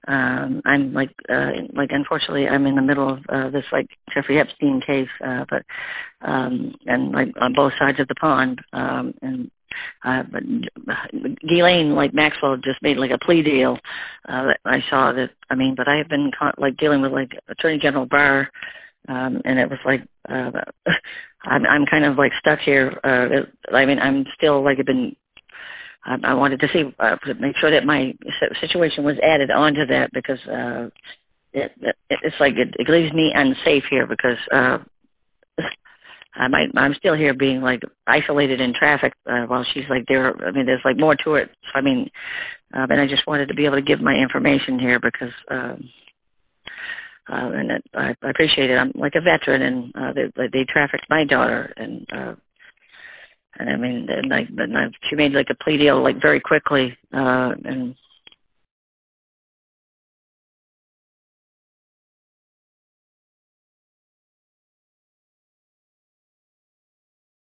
I'm unfortunately, I'm in the middle of this like Jeffrey Epstein case, and like on both sides of the pond, but Ghislaine, like Maxwell, just made like a plea deal. That I saw that. I mean, but I have been like dealing with like Attorney General Barr, and it was like I'm kind of like stuck here. I mean, I'm still like I've been. I wanted to see to make sure that my situation was added onto that because it's like it leaves me unsafe here because I'm still here being like isolated in traffic while she's like there. I mean, there's like more to it. So, I mean, and I just wanted to be able to give my information here because and I appreciate it. I'm like a veteran, and they trafficked my daughter, and I mean, and she made like a plea deal like very quickly, and